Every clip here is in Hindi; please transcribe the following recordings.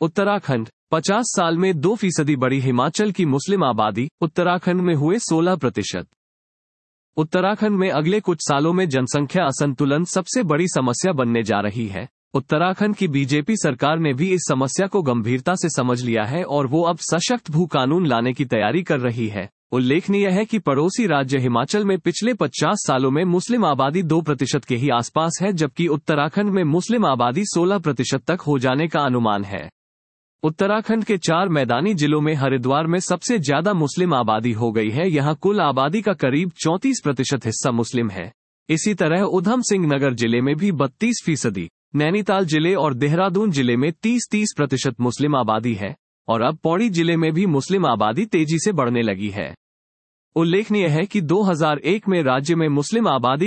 उत्तराखंड 50 साल में 2% बढ़ी हिमाचल की मुस्लिम आबादी, उत्तराखंड में हुए 16%। उत्तराखंड में अगले कुछ सालों में जनसंख्या असंतुलन सबसे बड़ी समस्या बनने जा रही है। उत्तराखंड की बीजेपी सरकार ने भी इस समस्या को गंभीरता से समझ लिया है और वो अब सशक्त भू कानून लाने की तैयारी कर रही है। उल्लेखनीय है कि पड़ोसी राज्य हिमाचल में पिछले 50 सालों में मुस्लिम आबादी 2% के ही आसपास है, जबकि उत्तराखंड में मुस्लिम आबादी 16% तक हो जाने का अनुमान है। उत्तराखंड के 4 मैदानी जिलों में हरिद्वार में सबसे ज्यादा मुस्लिम आबादी हो गई है। यहाँ कुल आबादी का करीब 34% हिस्सा मुस्लिम है। इसी तरह उधम सिंह नगर जिले में भी 32%, नैनीताल जिले और देहरादून जिले में 30% मुस्लिम आबादी है और अब पौड़ी जिले में भी मुस्लिम आबादी तेजी से बढ़ने लगी है। उल्लेखनीय है कि 2001 में राज्य में मुस्लिम आबादी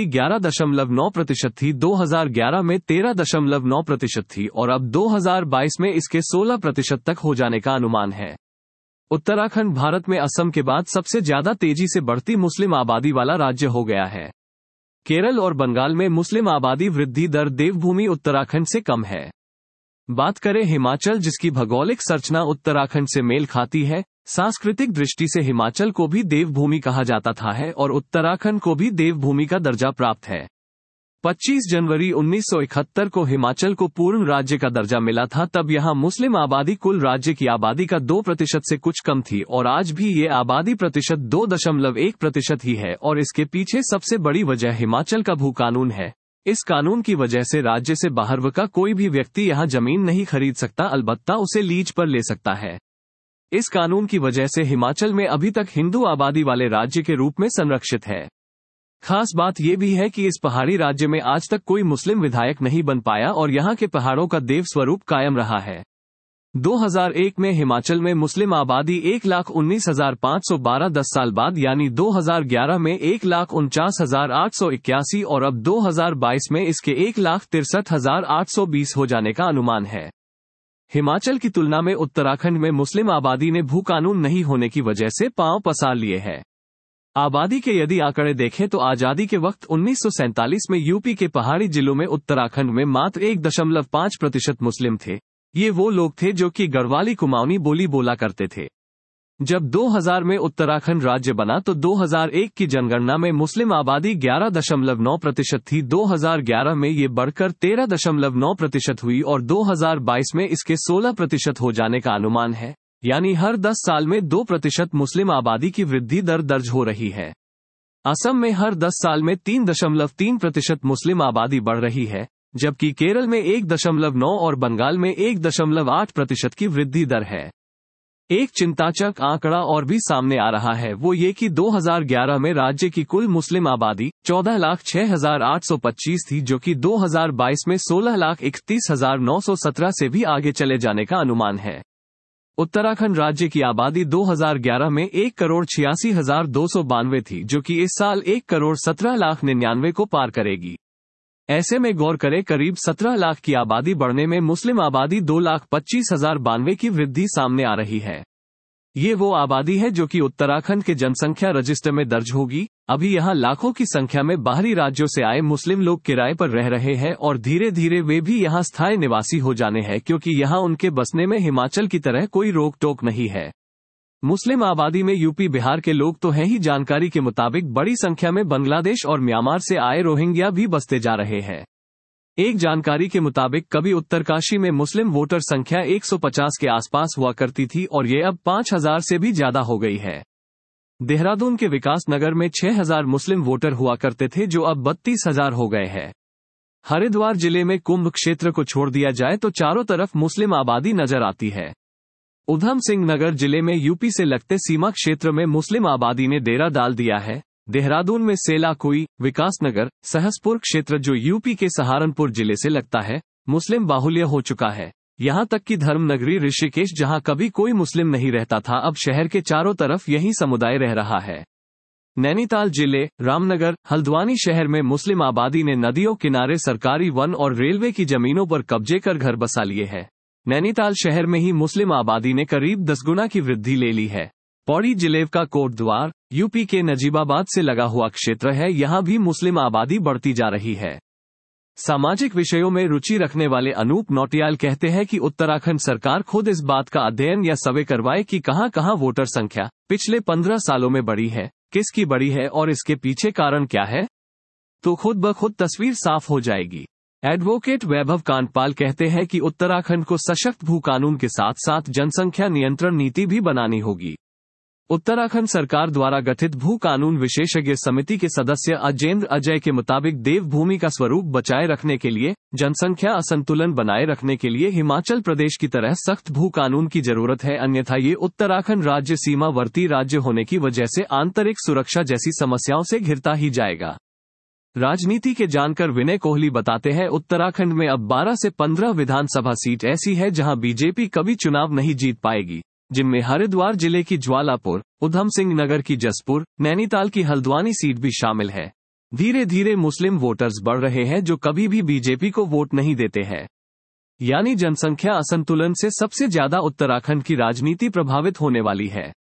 11.9% थी, 2011 में 13.9% थी और अब 2022 में इसके 16% तक हो जाने का अनुमान है। उत्तराखंड भारत में असम के बाद सबसे ज्यादा तेजी से बढ़ती मुस्लिम आबादी वाला राज्य हो गया है। केरल और बंगाल में मुस्लिम आबादी वृद्धि दर देवभूमि उत्तराखंड से कम है। बात करें हिमाचल, जिसकी भौगोलिक संरचना उत्तराखंड से मेल खाती है, सांस्कृतिक दृष्टि से हिमाचल को भी देवभूमि कहा जाता था है और उत्तराखंड को भी देवभूमि का दर्जा प्राप्त है। 25 जनवरी 1971 को हिमाचल को पूर्ण राज्य का दर्जा मिला था। तब यहाँ मुस्लिम आबादी कुल राज्य की आबादी का 2% से कुछ कम थी और आज भी ये आबादी प्रतिशत 2.1% ही है और इसके पीछे सबसे बड़ी वजह हिमाचल का भू कानून है। इस कानून की वजह से राज्य से बाहर का कोई भी व्यक्ति यहाँ जमीन नहीं खरीद सकता, अलबत्ता उसे लीज पर ले सकता है। इस कानून की वजह से हिमाचल में अभी तक हिंदू आबादी वाले राज्य के रूप में संरक्षित है। खास बात यह भी है कि इस पहाड़ी राज्य में आज तक कोई मुस्लिम विधायक नहीं बन पाया और यहाँ के पहाड़ों का देव स्वरूप कायम रहा है। 2001 में हिमाचल में मुस्लिम आबादी 1,19,512, 10 साल बाद यानी 2011 में 1,49,881 और अब 2022 में इसके 1,63,820 हो जाने का अनुमान है। हिमाचल की तुलना में उत्तराखंड में मुस्लिम आबादी ने भू कानून नहीं होने की वजह से पांव पसार लिए हैं। आबादी के यदि आंकड़े देखें तो आजादी के वक्त 1947 में यूपी के पहाड़ी जिलों में उत्तराखंड में मात्र 1.5% मुस्लिम थे। ये वो लोग थे जो कि गढ़वाली कुमाऊनी बोली बोला करते थे। जब 2000 में उत्तराखंड राज्य बना तो 2001 की जनगणना में मुस्लिम आबादी 11.9% थी। 2011 में ये बढ़कर 13.9% हुई और 2022 में इसके 16% हो जाने का अनुमान है, यानी हर 10 साल में 2% मुस्लिम आबादी की वृद्धि दर दर्ज हो रही है। असम में हर 10 साल में 3.3% मुस्लिम आबादी बढ़ रही है, जबकि केरल में 1.9 और बंगाल में 1.8% की वृद्धि दर है। एक चिंताजनक आंकड़ा और भी सामने आ रहा है, वो ये कि 2011 में राज्य की कुल मुस्लिम आबादी 14,06,825 थी, जो कि 2022 में 16,31,917 से भी आगे चले जाने का अनुमान है। उत्तराखंड राज्य की आबादी 2011 में 1,86,292 थी, जो कि इस साल 1,17,99,000 को पार करेगी। ऐसे में गौर करें, करीब 17 लाख की आबादी बढ़ने में मुस्लिम आबादी 2,25,092 की वृद्धि सामने आ रही है। ये वो आबादी है जो कि उत्तराखंड के जनसंख्या रजिस्टर में दर्ज होगी। अभी यहाँ लाखों की संख्या में बाहरी राज्यों से आए मुस्लिम लोग किराए पर रह रहे हैं और धीरे धीरे वे भी यहाँ स्थायी निवासी हो जाने हैं, क्योंकि यहाँ उनके बसने में हिमाचल की तरह कोई रोक टोक नहीं है। मुस्लिम आबादी में यूपी बिहार के लोग तो हैं ही, जानकारी के मुताबिक बड़ी संख्या में बांग्लादेश और म्यांमार से आए रोहिंग्या भी बसते जा रहे हैं। एक जानकारी के मुताबिक कभी उत्तरकाशी में मुस्लिम वोटर संख्या 150 के आसपास हुआ करती थी और ये अब 5,000 से भी ज्यादा हो गई है। देहरादून के विकास नगर में 6,000 मुस्लिम वोटर हुआ करते थे, जो अब 32,000 हो गए हैं। हरिद्वार जिले में कुंभ क्षेत्र को छोड़ दिया जाए तो चारों तरफ मुस्लिम आबादी नजर आती है। उधम सिंह नगर जिले में यूपी से लगते सीमा क्षेत्र में मुस्लिम आबादी ने डेरा डाल दिया है। देहरादून में सेलाकुई, विकासनगर, सहसपुर क्षेत्र जो यूपी के सहारनपुर जिले से लगता है, मुस्लिम बाहुल्य हो चुका है। यहाँ तक कि धर्मनगरी ऋषिकेश, जहाँ कभी कोई मुस्लिम नहीं रहता था, अब शहर के चारों तरफ यही समुदाय रह रहा है। नैनीताल जिले, रामनगर, हल्द्वानी शहर में मुस्लिम आबादी ने नदियों किनारे सरकारी वन और रेलवे की जमीनों पर कब्जे कर घर बसा लिए हैं। नैनीताल शहर में ही मुस्लिम आबादी ने करीब 10 गुना की वृद्धि ले ली है। पौड़ी जिले का कोटद्वार, यूपी के नजीबाबाद से लगा हुआ क्षेत्र है, यहाँ भी मुस्लिम आबादी बढ़ती जा रही है। सामाजिक विषयों में रुचि रखने वाले अनूप नौटियाल कहते हैं कि उत्तराखंड सरकार खुद इस बात का अध्ययन या सर्वे करवाए कि कहां-कहां वोटर संख्या पिछले 15 सालों में बढ़ी है, किसकी बढ़ी है और इसके पीछे कारण क्या है, तो खुद ब खुद तस्वीर साफ हो जाएगी। एडवोकेट वैभव कांडपाल कहते हैं कि उत्तराखंड को सशक्त भू कानून के साथ साथ जनसंख्या नियंत्रण नीति भी बनानी होगी। उत्तराखंड सरकार द्वारा गठित भू कानून विशेषज्ञ समिति के सदस्य अजेंद्र अजय के मुताबिक देवभूमि का स्वरूप बचाए रखने के लिए, जनसंख्या असंतुलन बनाए रखने के लिए हिमाचल प्रदेश की तरह सख्त भू कानून की जरूरत है, अन्यथा ये उत्तराखंड राज्य सीमावर्ती राज्य होने की वजह से आंतरिक सुरक्षा जैसी समस्याओं से घिरता ही जाएगा। राजनीति के जानकर विनय कोहली बताते हैं, उत्तराखंड में अब 12 से 15 विधानसभा सीट ऐसी है जहां बीजेपी कभी चुनाव नहीं जीत पाएगी, जिनमें हरिद्वार जिले की ज्वालापुर, उधम सिंह नगर की जसपुर, नैनीताल की हल्द्वानी सीट भी शामिल है। धीरे धीरे मुस्लिम वोटर्स बढ़ रहे हैं जो कभी भी बीजेपी को वोट नहीं देते हैं। यानी जनसंख्या असंतुलन से सबसे ज्यादा उत्तराखंड की राजनीति प्रभावित होने वाली है।